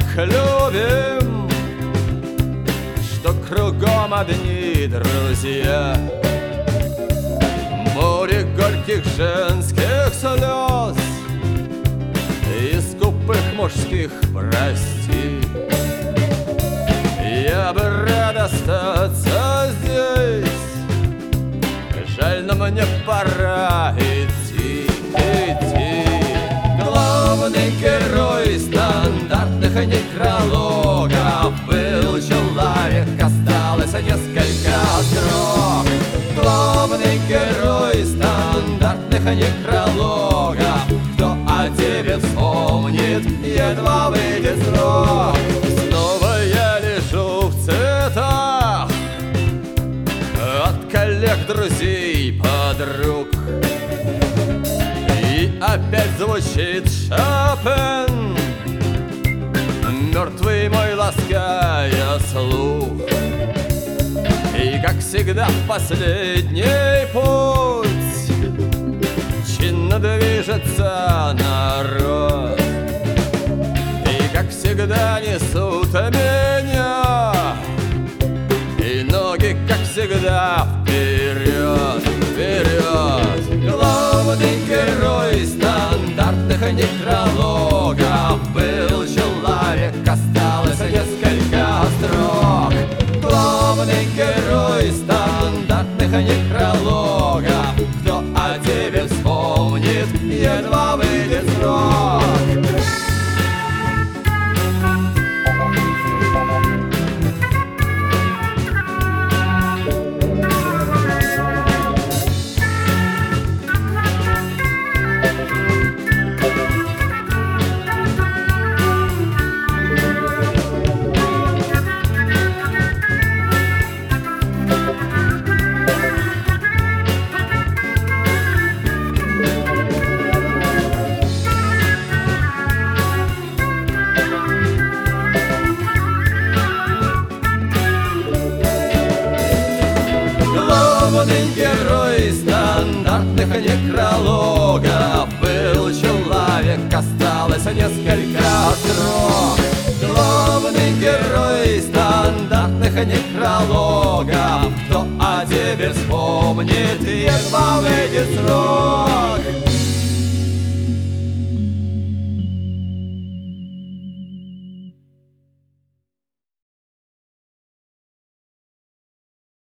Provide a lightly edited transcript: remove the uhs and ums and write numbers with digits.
любим, что кругом одни друзья. Море горьких женских слез и скупых мужских прости. Я бы рад остаться здесь, жаль, но мне пора идти. Главный герой стандартных некрологов был человек, осталось несколько строк. Главный герой стандартных некрологов, кто о тебе вспомнит, едва выйдет срок. Снова я лежу в цветах от коллег, друзей, подруг. И опять звучит Шопен, мертвый мой, лаская слух. И, как всегда, в последний путь чинно движется народ. И, как всегда, несут меня, и ноги, как всегда, вперед, вперед. Главный герой стандартных некрологов был человек, осталось несколько строк. Главный герой стандартных некрологов, кто о тебе вспомнит, едва выйдет срок. Главный герой стандартных некрологов был человек, осталось несколько строк. Главный герой стандартных некрологов, кто о тебе вспомнит, едва выйдет срок.